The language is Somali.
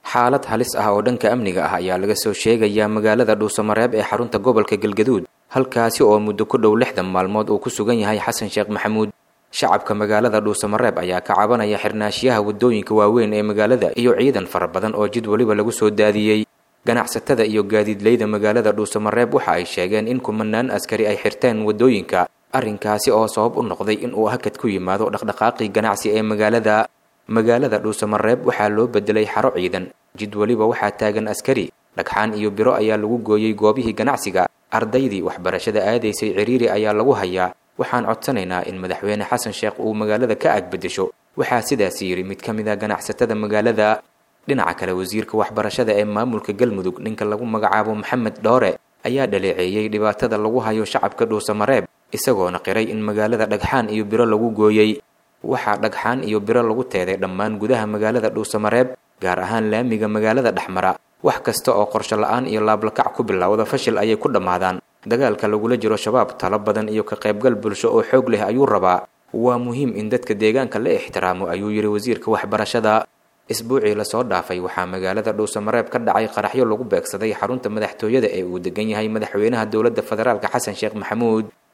xaalad halis ah oo dhanka amniga ah ayaa laga soo sheegayaa magaalada Dhuusamareeb ee xarunta gobolka Galgaduud halkaasi oo muddo ku dhow 60 maalmood uu ku sugan yahay Xasan Sheekh Maxamuud. shacabka magaalada Dhuusamareeb ayaa ka cabanaya xirnaashiyaha wadooyinka waaweyn ee magaalada iyo ciidan fara badan oo jid waliba lagu soo daadiyay. ganacsatada iyo gaadiidleyda magaalada Dhuusamareeb waxa ay sheegeen in kumanaan askari ay xirteen wadooyinka, arrinkaasi oo sabab u noqday in uu hakad ku yimaado dhaqdhaqaaqii ganacsi ee magaalada Dhuusamareeb waxaa loo bedelay xaro ciidan. jid waliba waxaa taagan askari, dhagxaan iyo biro ayaa lagu gooyay goobihii ganacsiga. ardaydii waxbarashada aadaysay ciriiri ayaa lagu hayaa. waxaan codsanaynaa in madaxweyne Xasan Sheekh uu magaalada ka agbedesho. waxaa sidaas yiri mid ka mid ah ganacsatada magaalada. dhinaca kale wasiirka waxbarashada ee maamulka Galmudug ninka lagu magacaabo Maxamed Dhoore ayaa dhaleeceeyay dhibaatada lagu hayo shacabka Dhuusamareeb isagoona qiray in magaalada dhagxaan iyo biro lagu gooyay. waxaa dhagxaan iyo biro lagu teeday dhammaan gudaha magaalada Dhuusamareeb, gaar ahaan laamiga magaalada dhexmara. wax kasta oo qorshe la'aan iyo laablakac ku bilowda fashil ayay ku dhamaadaan. dagaalka lagula jiro shabaab talo badan iyo ka qaybgal bulsho oo xoog leh ayuu rabaa. waa muhiim in dadka deegaanka la ixtiraamo ayuu yiri wasiirka waxbarashada. isbuucii la soo dhaafay waxaa magaalada Dhuusamareeb ka dhacay qaraxyo lagu beegsaday xarunta madaxtooyada ee uu degan yahay madaxweynaha dowladda federaalka Xasan Sheekh Maxamuud.